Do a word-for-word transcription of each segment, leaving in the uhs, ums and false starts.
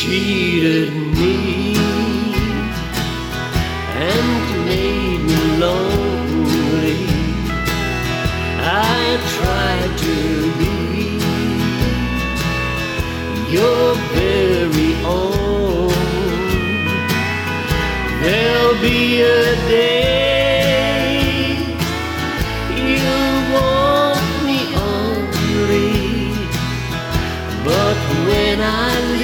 cheated me and made me lonely. I tried to be your very own. There'll be a day you'll want me only, but when I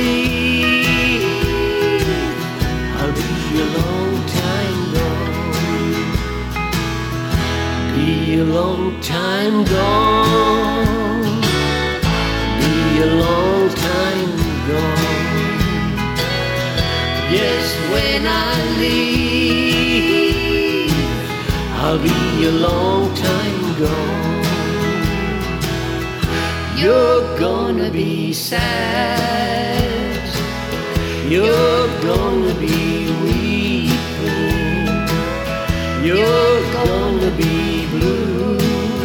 leave, I'll be a long time gone. Be a long time gone. Be a long time gone. Yes, when I leave, I'll be a long time gone. You're gonna be sad. You're gonna be weeping. You're gonna be blue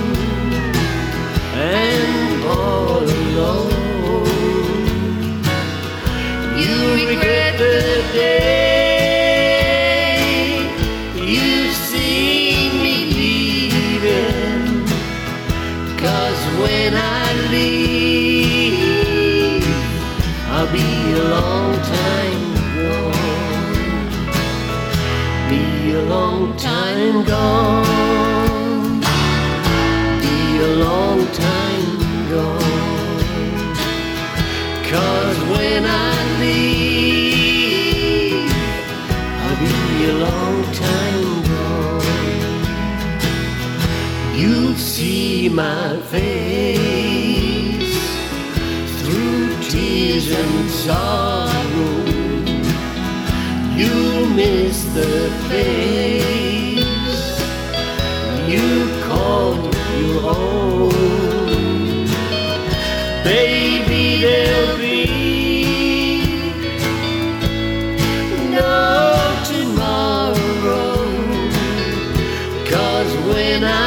and all alone. You regret the day you see me leaving, 'cause when I leave, I'll be a long time gone. Be a long time gone. Be a long time gone. 'Cause when I leave, I'll be a long time gone. You see my face through tears and sorrow. You miss the face you called your own. Baby, there'll be no tomorrow, 'cause when I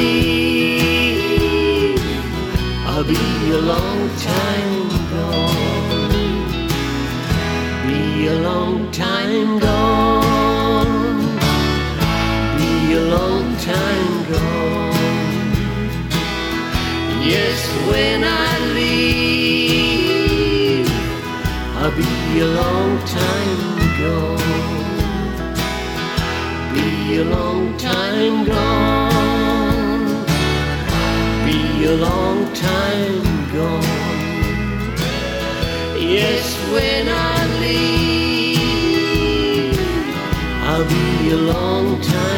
leave, I'll be a long time gone. Be a long time gone. Be a long time gone. Yes, when I leave, I'll be a long time gone. Be a long time gone. Be a long time gone. Yes, when I leave, I'll be a long time